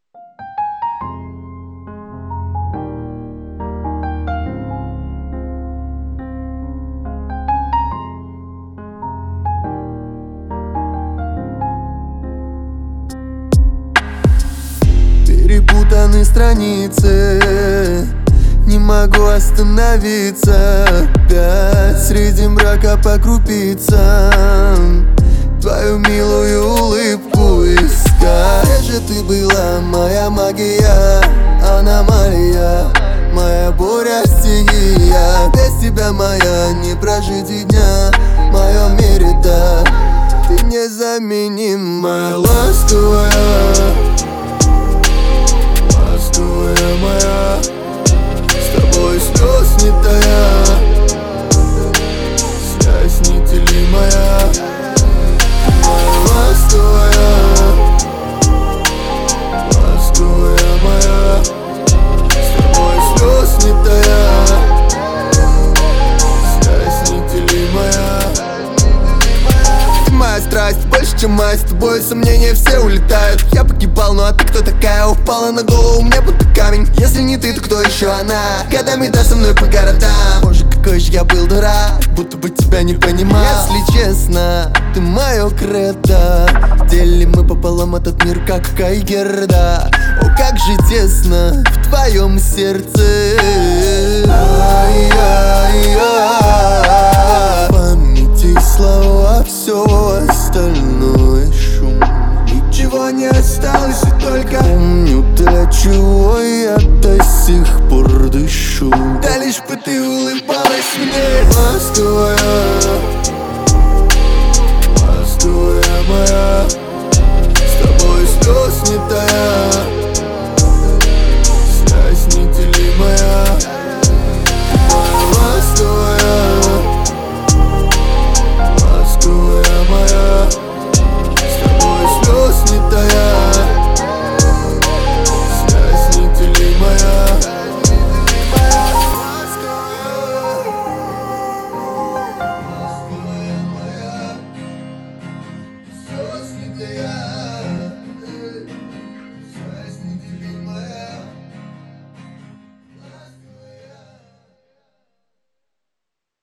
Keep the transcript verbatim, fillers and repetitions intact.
Перепутаны страницы, не могу остановиться. Опять среди мрака по крупицам твою милую улыбку искать. Где же ты была, моя магия, аномалия, моя буря, стихия? Без тебя моя не прожить и дня в моем мире, да. Ты незаменимая, ласковая, ласковая моя, с тобой слез не тая, связь неделимая. Моя ласковая, ласковая моя, с тобой слез не тая, связь неделимая. Ты моя страсть, больше чем моя, с тобой сомнения все улетают. Я погибал, ну а ты кто такая? Упала на голову мне будто камень. Если не ты, то кто еще она? Годами да со мной по городам. Боже, какой же я был дурак, будто бы тебя не понимал. Если честно, ты мое кредо. Делим мы пополам этот мир, как Кайгерда. О, как же тесно в твоем сердце. Ай-яй-яй. В памяти слова, все остальное шум. Ничего не осталось, и только помню, для чего я до сих пор дышу. Да лишь бы ты улыбалась мне, ласковая, ласковая моя, с тобой слез не тая.